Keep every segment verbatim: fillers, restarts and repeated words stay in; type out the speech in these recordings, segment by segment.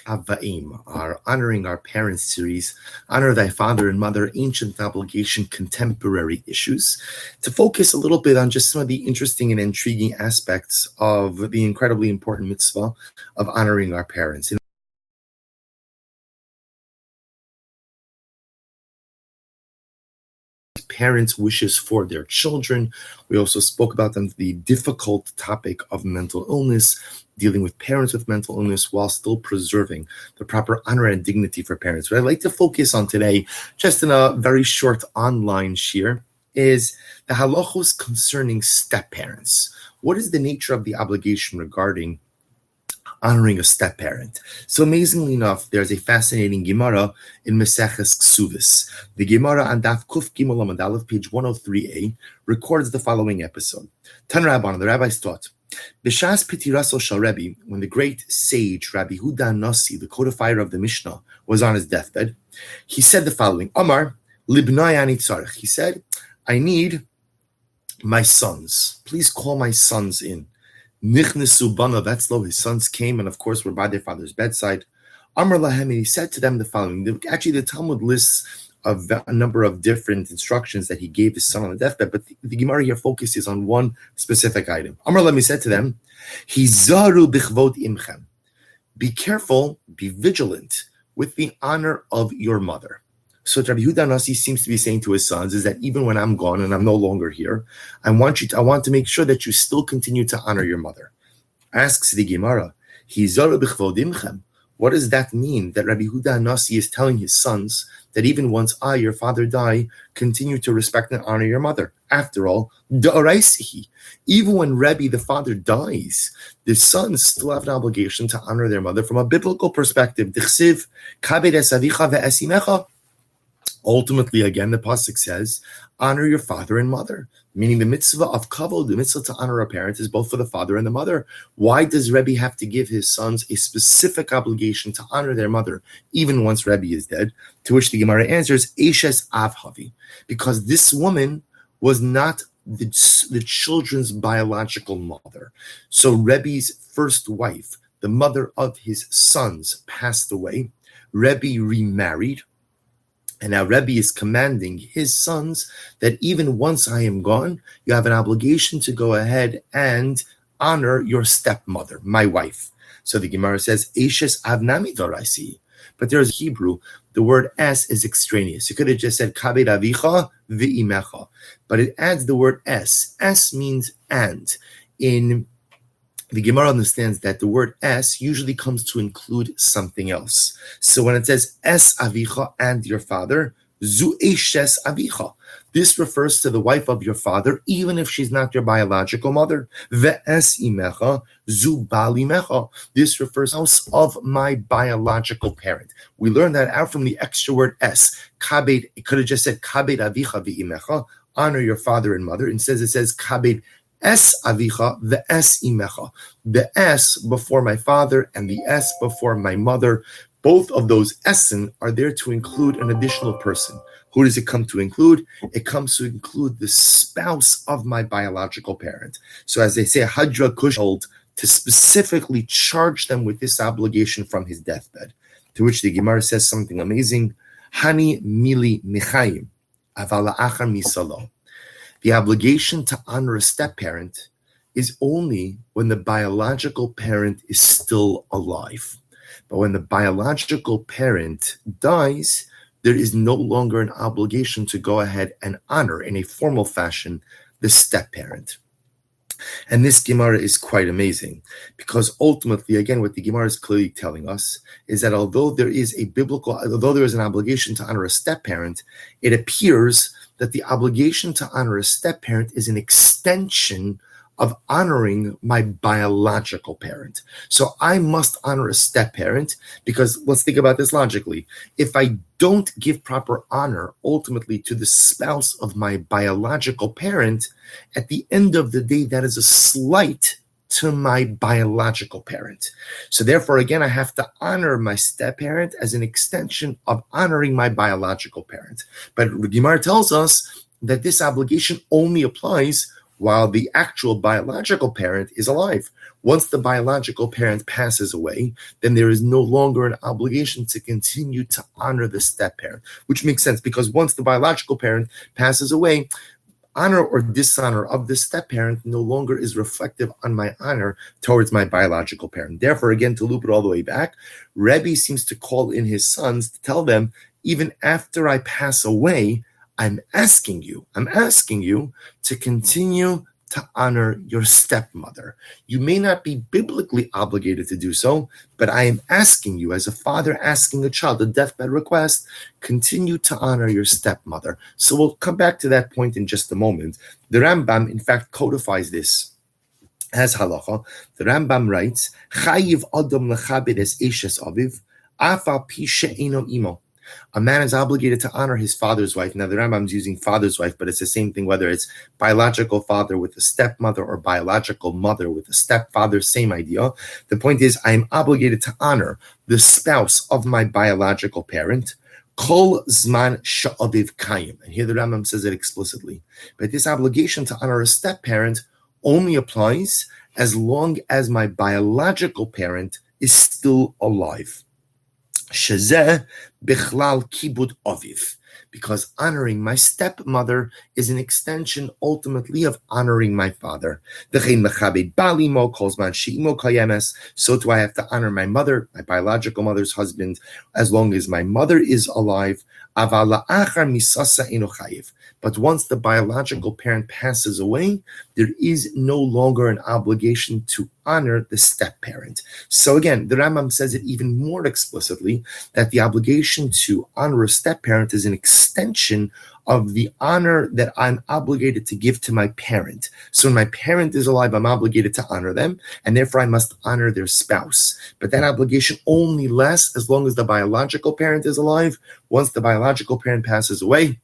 Avaim, our Honoring Our Parents series, Honor Thy Father and Mother, Ancient Obligation, Contemporary Issues, to focus a little bit on just some of the interesting and intriguing aspects of the incredibly important mitzvah of honoring our parents. And parents' wishes for their children. We also spoke about them, the difficult topic of mental illness, dealing with parents with mental illness while still preserving the proper honor and dignity for parents. What I'd like to focus on today, just in a very short online shir, is the halachos concerning step-parents. What is the nature of the obligation regarding honoring a step-parent? So amazingly enough, there's a fascinating Gemara in Maseches Ksuvis. The Gemara on Daf Kuf Gimel Amud Aleph, page one oh three a, records the following episode. Tan Rabban, the rabbis taught, B'shas Pitiraso Shal Rebbe, when the great sage Rabbi Huda Nasi, the codifier of the Mishnah, was on his deathbed, he said the following, Amar, Libnai ani tzarech. He said, I need my sons. Please call my sons in. Nichnesu bana vetzlo, his sons came and of course were by their father's bedside. Amar lahem, and he said to them the following. Actually, the Talmud lists of a number of different instructions that he gave his son on the deathbed, but the, the Gemara here focuses on one specific item. Amar lahem, he said to them, Hizaru bichvod imchem. Be careful, be vigilant with the honor of your mother. So Rabbi Yehuda Nasi seems to be saying to his sons is that even when I'm gone and I'm no longer here, I want you to, I want to make sure that you still continue to honor your mother. Asks the Gemara, Hizaru bichvod imchem. What does that mean that Rabbi Yehuda Nasi is telling his sons that even once I, your father, die, continue to respect and honor your mother? After all, da'araisihi, even when Rebbe, the father, dies, the sons still have an obligation to honor their mother from a biblical perspective. Dichsiv, kabed es avicha ve'esimecha. Ultimately, again, the pasuk says, honor your father and mother, meaning the mitzvah of kavod, the mitzvah to honor a parent, is both for the father and the mother. Why does Rebbe have to give his sons a specific obligation to honor their mother, even once Rebbe is dead? To which the Gemara answers, Eshes avhavi, because this woman was not the, the children's biological mother. So Rebbe's first wife, the mother of his sons, passed away. Rebbe remarried. And now Rebbe is commanding his sons that even once I am gone, you have an obligation to go ahead and honor your stepmother, my wife. So the Gemara says, Eshes avnami doraisi. But there's Hebrew, the word es is extraneous. You could have just said kabed avicha v'imecha. But it adds the word es. Es means and. In the Gemara understands that the word es usually comes to include something else. So when it says es avicha and your father, zu eshes avicha. This refers to the wife of your father, even if she's not your biological mother. Ve'es imecha zu bali mecha. This refers to the house of my biological parent. We learned that out from the extra word es. Kabed, it could have just said kabed avicha v'imecha, honor your father and mother. Instead it says kabed es avicha, the es imecha. The es before my father and the es before my mother. Both of those esen are there to include an additional person. Who does it come to include? It comes to include the spouse of my biological parent. So as they say, Hadra Kushold, to specifically charge them with this obligation from his deathbed. To which the Gemara says something amazing. Hani mili michayim, avala achar misalo. The obligation to honor a step-parent is only when the biological parent is still alive. But when the biological parent dies, there is no longer an obligation to go ahead and honor in a formal fashion the step-parent. And this Gemara is quite amazing because ultimately, again, what the Gemara is clearly telling us is that although there is a biblical, although there is an obligation to honor a step-parent, it appears that the obligation to honor a step-parent is an extension of honoring my biological parent. So I must honor a step-parent because let's think about this logically. If I don't give proper honor ultimately to the spouse of my biological parent, at the end of the day, that is a slight to my biological parent. So therefore, again, I have to honor my step-parent as an extension of honoring my biological parent. But Gemara tells us that this obligation only applies while the actual biological parent is alive. Once the biological parent passes away, then there is no longer an obligation to continue to honor the step-parent, which makes sense because once the biological parent passes away, honor or dishonor of the step-parent no longer is reflective on my honor towards my biological parent. Therefore, again, to loop it all the way back, Rebbe seems to call in his sons to tell them, even after I pass away, I'm asking you, I'm asking you to continue to honor your stepmother. You may not be biblically obligated to do so, but I am asking you, as a father asking a child, a deathbed request, continue to honor your stepmother. So we'll come back to that point in just a moment. The Rambam, in fact, codifies this as halacha. The Rambam writes, Chayiv adam lechabed es eshes aviv, afa pi she'eno imo. A man is obligated to honor his father's wife. Now, the Rambam is using father's wife, but it's the same thing, whether it's biological father with a stepmother or biological mother with a stepfather, same idea. The point is, I am obligated to honor the spouse of my biological parent, kol zman sha'aviv kayim. And here the Rambam says it explicitly. But this obligation to honor a step-parent only applies as long as my biological parent is still alive. Shezeh bichlal kibud aviv, because honoring my stepmother is an extension ultimately of honoring my father. So do I have to honor my mother, my biological mother's husband, as long as my mother is alive. But once the biological parent passes away, there is no longer an obligation to honor the step-parent. So again, the Rambam says it even more explicitly, that the obligation to honor a step-parent is an extension of the honor that I'm obligated to give to my parent. So when my parent is alive, I'm obligated to honor them, and therefore I must honor their spouse. But that obligation only lasts as long as the biological parent is alive. Once the biological parent passes away,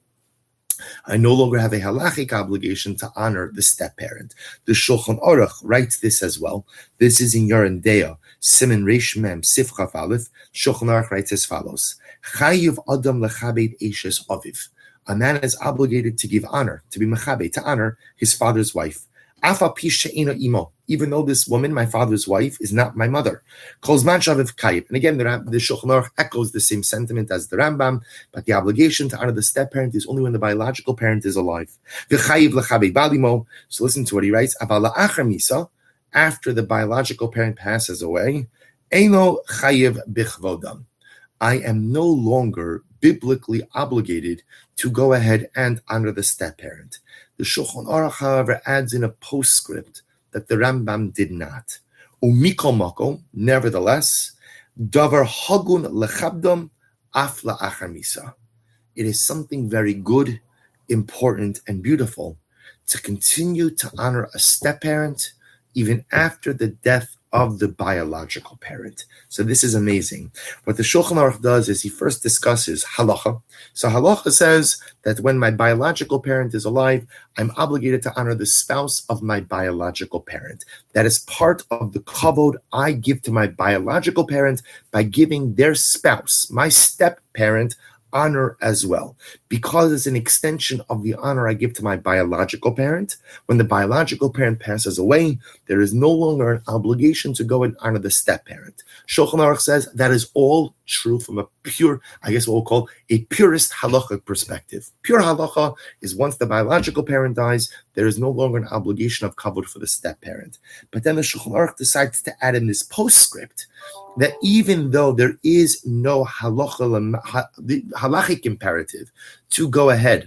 I no longer have a halachic obligation to honor the step-parent. The Shulchan Aruch writes this as well. This is in Yoreh De'ah, Siman Reish Mem, Sif Chaf Aleph. Shulchan Aruch writes as follows: Chayiv Adam lechabed eshes aviv. A man is obligated to give honor, to be mechabe, to honor his father's wife. Afa pi she'ena imo, even though this woman, my father's wife, is not my mother. Kol zman shaviv kayib. And again, the, the Shulchan Aruch echoes the same sentiment as the Rambam, but the obligation to honor the step-parent is only when the biological parent is alive. V'chayiv lechabed balimo. So listen to what he writes. Aval la'achar misa, after the biological parent passes away, eino chayiv bichvodam. I am no longer biblically obligated to go ahead and honor the step-parent. The Shulchan Aruch, however, adds in a postscript that the Rambam did not. Umikol makom, nevertheless, davar hagun lechabdom af la'achar misa. It is something very good, important, and beautiful to continue to honor a step-parent even after the death of the biological parent. So this is amazing. What the Shulchan Aruch does is he first discusses halacha. So halacha says that when my biological parent is alive, I'm obligated to honor the spouse of my biological parent. That is part of the kavod I give to my biological parent by giving their spouse, my step-parent, honor as well, because it's an extension of the honor I give to my biological parent. When the biological parent passes away, there is no longer an obligation to go and honor the step-parent. Shulchan Aruch says that is all true from a pure, I guess what we'll call a purist halachic perspective. Pure halacha is once the biological parent dies, there is no longer an obligation of kavod for the step-parent. But then the Shulchan Aruch decides to add in this postscript that even though there is no halacha, halachic imperative to go ahead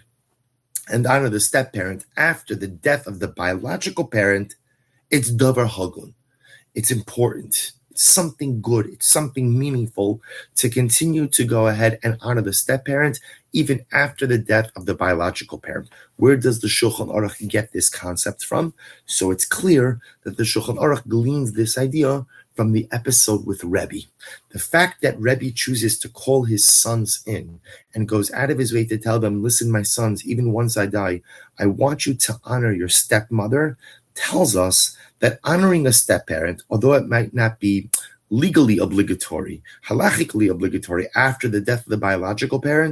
and honor the step-parent after the death of the biological parent, it's davar hagun. It's important. It's something good. It's something meaningful to continue to go ahead and honor the step-parent even after the death of the biological parent. Where does the Shulchan Aruch get this concept from? So it's clear that the Shulchan Aruch gleans this idea from the episode with Rebbe. The fact that Rebbe chooses to call his sons in and goes out of his way to tell them, listen, my sons, even once I die, I want you to honor your stepmother, tells us that honoring a step-parent, although it might not be legally obligatory, halachically obligatory after the death of the biological parent,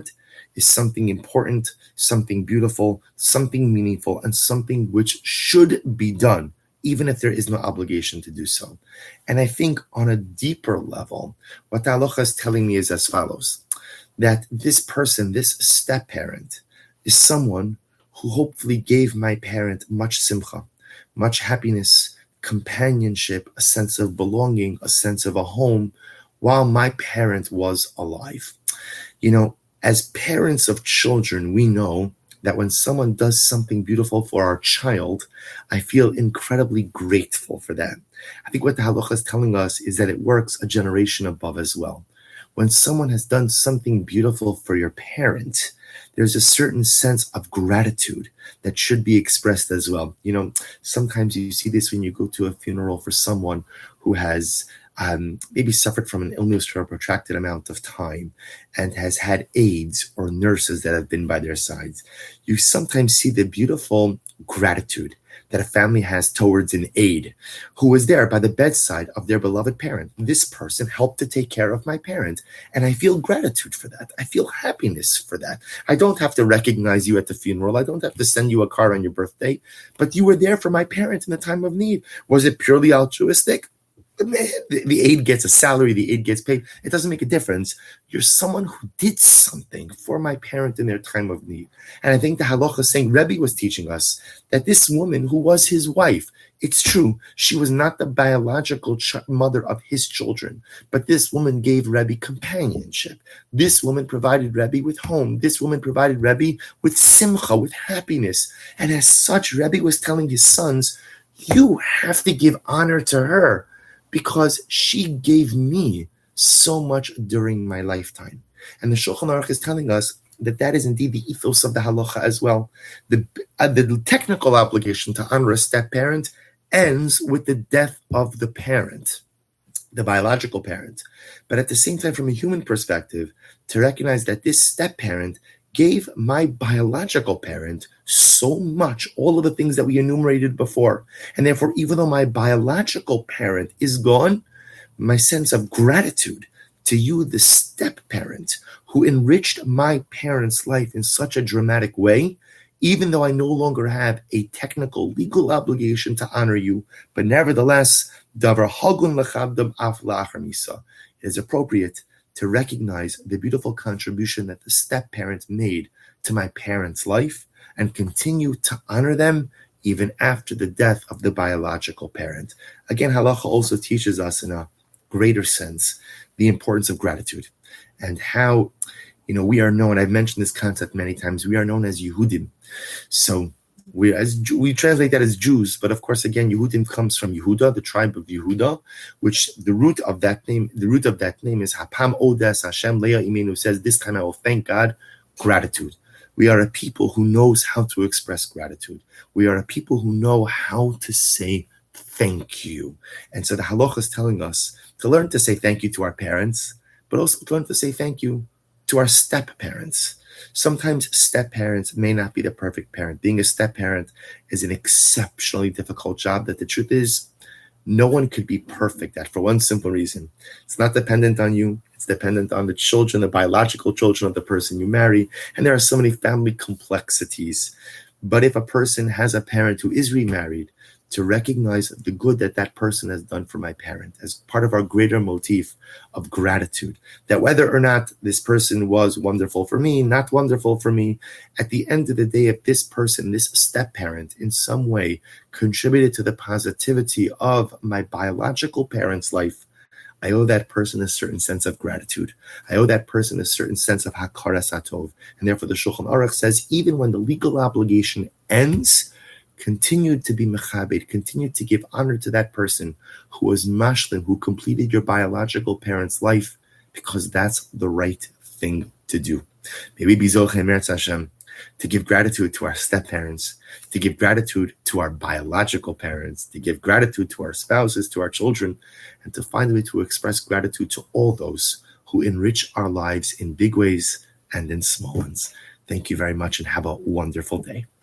is something important, something beautiful, something meaningful, and something which should be done, even if there is no obligation to do so. And I think on a deeper level, what the halacha is telling me is as follows, that this person, this step-parent, is someone who hopefully gave my parent much simcha, much happiness, companionship, a sense of belonging, a sense of a home, while my parent was alive. You know, as parents of children, we know that when someone does something beautiful for our child, I feel incredibly grateful for that. I think what the halacha is telling us is that it works a generation above as well. When someone has done something beautiful for your parent, there's a certain sense of gratitude that should be expressed as well. You know, sometimes you see this when you go to a funeral for someone who has um, maybe suffered from an illness for a protracted amount of time and has had aides or nurses that have been by their sides. You sometimes see the beautiful gratitude that a family has towards an aide who was there by the bedside of their beloved parent. This person helped to take care of my parent, and I feel gratitude for that. I feel happiness for that. I don't have to recognize you at the funeral. I don't have to send you a card on your birthday, but you were there for my parent in the time of need. Was it purely altruistic? The, the aide gets a salary, the aide gets paid. It doesn't make a difference. You're someone who did something for my parent in their time of need. And I think the halacha is saying, Rebbe was teaching us that this woman who was his wife, it's true, she was not the biological ch- mother of his children, but this woman gave Rebbe companionship. This woman provided Rebbe with home. This woman provided Rebbe with simcha, with happiness. And as such, Rebbe was telling his sons, you have to give honor to her, because she gave me so much during my lifetime. And the Shulchan Aruch is telling us that that is indeed the ethos of the halacha as well. The, uh, the technical obligation to honor a step-parent ends with the death of the parent, the biological parent. But at the same time, from a human perspective, to recognize that this step-parent gave my biological parent so much, all of the things that we enumerated before. And therefore, even though my biological parent is gone, my sense of gratitude to you, the step-parent, who enriched my parent's life in such a dramatic way, even though I no longer have a technical legal obligation to honor you, but nevertheless, davar hagun lechavdam af la'achar misa, it is appropriate to recognize the beautiful contribution that the step-parent made to my parents' life and continue to honor them even after the death of the biological parent. Again, halacha also teaches us in a greater sense the importance of gratitude and how, you know, we are known, I've mentioned this concept many times, we are known as Yehudim. So we as we translate that as Jews, but of course, again, Yehudim comes from Yehuda, the tribe of Yehuda, which the root of that name, the root of that name is Hapam Odes Hashem Leah Imenu, says, this time I will thank God, gratitude. We are a people who knows how to express gratitude. We are a people who know how to say thank you. And so the halacha is telling us to learn to say thank you to our parents, but also to learn to say thank you to our step-parents. Sometimes step-parents may not be the perfect parent. Being a step-parent is an exceptionally difficult job that the truth is no one could be perfect at, for one simple reason. It's not dependent on you. It's dependent on the children, the biological children of the person you marry. And there are so many family complexities. But if a person has a parent who is remarried, to recognize the good that that person has done for my parent as part of our greater motif of gratitude, that whether or not this person was wonderful for me, not wonderful for me, at the end of the day, if this person, this step-parent in some way contributed to the positivity of my biological parent's life, I owe that person a certain sense of gratitude. I owe that person a certain sense of hakaras hatov. And therefore the Shulchan Aruch says, even when the legal obligation ends, continue to be mechabed, continue to give honor to that person who was mashlim, who completed your biological parent's life, because that's the right thing to do. Maybe bizochem Eretz Hashem, to give gratitude to our step-parents, to give gratitude to our biological parents, to give gratitude to our spouses, to our children, and to find a way to express gratitude to all those who enrich our lives in big ways and in small ones. Thank you very much and have a wonderful day.